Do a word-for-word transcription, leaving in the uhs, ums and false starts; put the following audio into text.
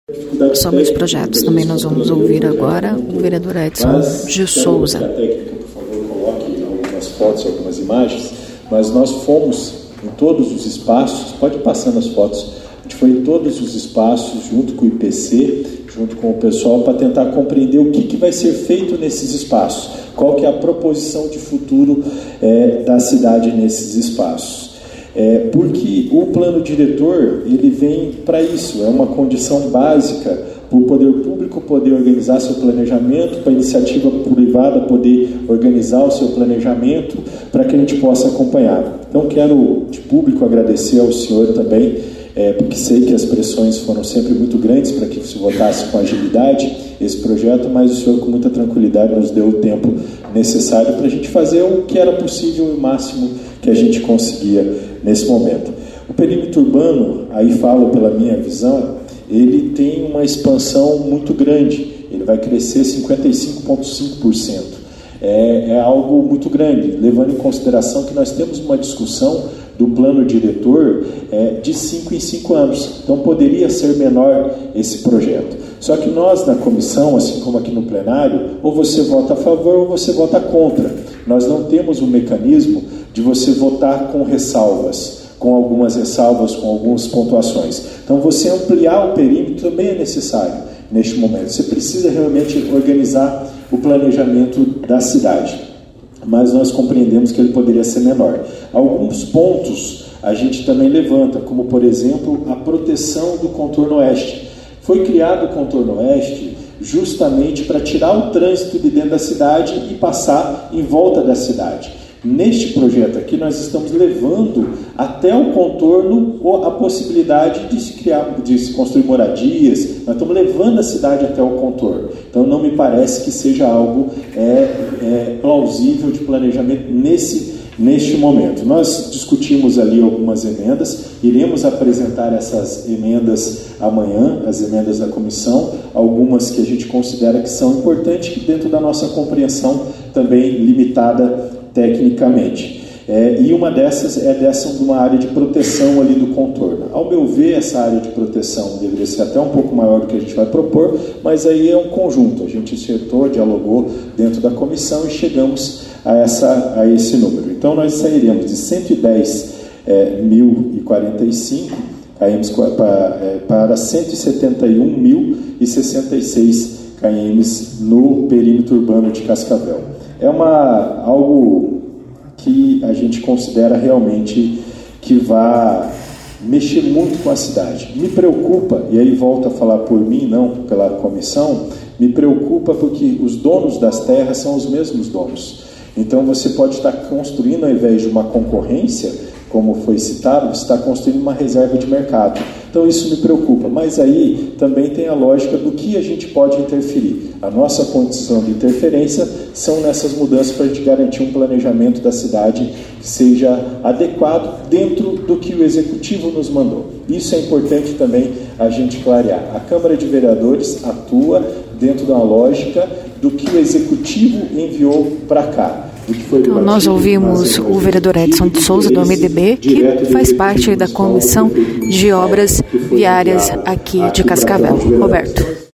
sobre os projetos. Também nós vamos ouvir agora o vereador Edson de Souza. A técnica, por favor, coloque algumas fotos, algumas imagens, mas nós fomos em todos os espaços, pode ir passando as fotos, a gente foi em todos os espaços, junto com o I P C, junto com o pessoal, para tentar compreender o que, que vai ser feito nesses espaços, qual que é a proposição de futuro é, da cidade nesses espaços. É, porque o plano diretor, ele vem para isso, é uma condição básica para o poder público poder organizar seu planejamento, para a iniciativa privada poder organizar o seu planejamento, para que a gente possa acompanhar. Então, quero, de público, agradecer ao senhor também, é, porque sei que as pressões foram sempre muito grandes para que se votasse com agilidade esse projeto, mas o senhor, com muita tranquilidade, nos deu o tempo necessário para a gente fazer o que era possível e o máximo que a gente conseguia nesse momento. O perímetro urbano, aí falo pela minha visão, ele tem uma expansão muito grande, ele vai crescer cinquenta e cinco vírgula cinco por cento. É, é algo muito grande, levando em consideração que nós temos uma discussão do plano diretor é, de cinco em cinco anos, então poderia ser menor esse projeto. Só que nós na comissão, assim como aqui no plenário, ou você vota a favor ou você vota contra. Nós não temos um mecanismo de você votar com ressalvas, com algumas ressalvas, com algumas pontuações. Então, você ampliar o perímetro também é necessário neste momento. Você precisa realmente organizar o planejamento da cidade, mas nós compreendemos que ele poderia ser menor. Alguns pontos a gente também levanta, como, por exemplo, a proteção do contorno oeste. Foi criado o contorno oeste justamente para tirar o trânsito de dentro da cidade e passar em volta da cidade. Neste projeto aqui, nós estamos levando até o contorno a possibilidade de se criar, de se construir moradias. Nós estamos levando a cidade até o contorno. Então, não me parece que seja algo é, é, plausível de planejamento nesse, neste momento. Nós discutimos ali algumas emendas, iremos apresentar essas emendas amanhã, as emendas da comissão, algumas que a gente considera que são importantes, que dentro da nossa compreensão também limitada tecnicamente. É, e uma dessas é dessa de uma área de proteção ali do contorno. Ao meu ver, essa área de proteção deveria ser até um pouco maior do que a gente vai propor, mas aí é um conjunto. A gente acertou, dialogou dentro da comissão e chegamos a, essa, a esse número. Então, nós sairemos de cento e dez mil e quarenta e cinco km para, é, para cento e setenta e um mil e sessenta e seis km no perímetro urbano de Cascavel. É uma, algo que a gente considera realmente que vai mexer muito com a cidade. Me preocupa, e aí volto a falar por mim, não pela comissão, me preocupa porque os donos das terras são os mesmos donos. Então você pode estar construindo, ao invés de uma concorrência, como foi citado, você está construindo uma reserva de mercado. Então isso me preocupa, mas aí também tem a lógica do que a gente pode interferir. A nossa condição de interferência são nessas mudanças para a gente garantir um planejamento da cidade que seja adequado dentro do que o Executivo nos mandou. Isso é importante também a gente clarear. A Câmara de Vereadores atua dentro da lógica do que o Executivo enviou para cá. Então, nós ouvimos o vereador Edson de Souza, do M D B, que faz parte da Comissão de Obras Viárias aqui de Cascavel. Roberto.